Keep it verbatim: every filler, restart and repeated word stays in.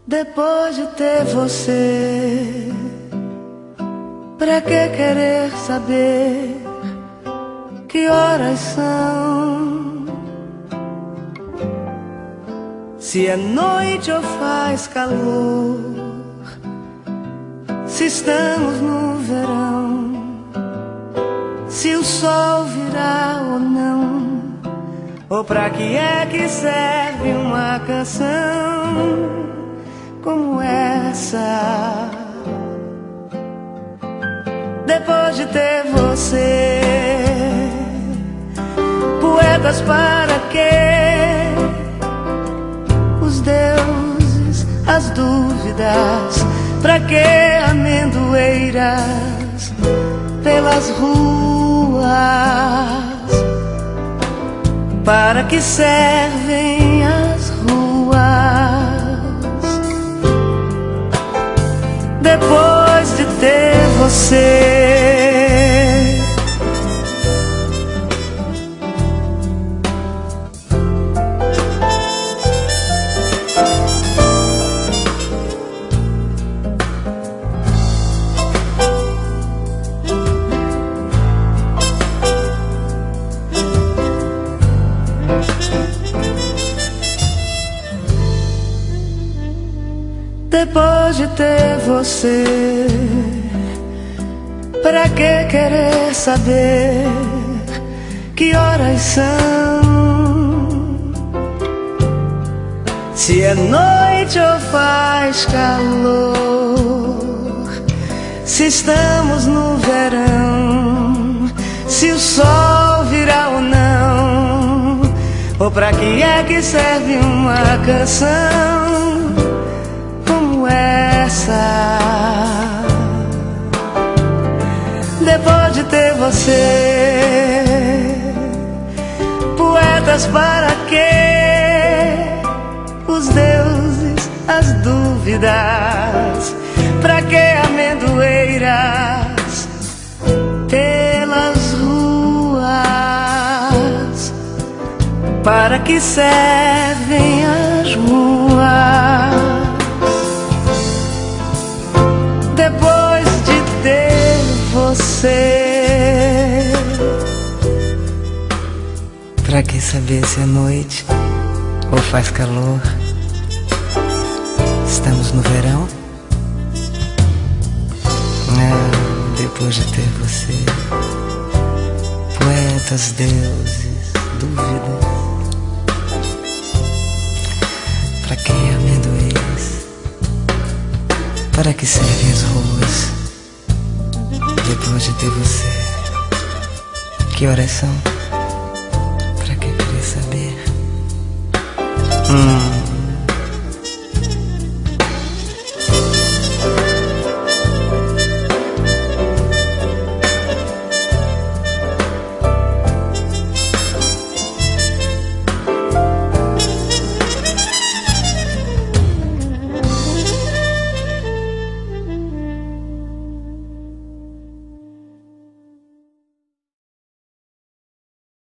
Depois de ter você, pra que querer saber que horas são? Se é noite ou faz calor, se estamos no verão, se o sol virá ou não, ou pra que é que serve uma canção como essa? Depois de ter você, poetas para quê? Os deuses, as dúvidas, pra que amendoeiras pelas ruas? Para que servem as ruas? Depois de ter você, depois de ter você, pra que querer saber que horas são? Se é noite ou faz calor, se estamos no verão, se o sol virá ou não, ou pra que é que serve uma canção como essa? Depois de ter você, poetas para quê? Os deuses, as dúvidas, pra que amendoeiras pelas ruas? Para que servem as ruas? Depois de ter você, pra que saber se é noite ou faz calor? Estamos no verão? Ah, depois de ter você, poetas, deuses, dúvidas, pra que amendoeiras? Para que servem as ruas? Depois de ter você, que horas são? Pra que querer saber? Hum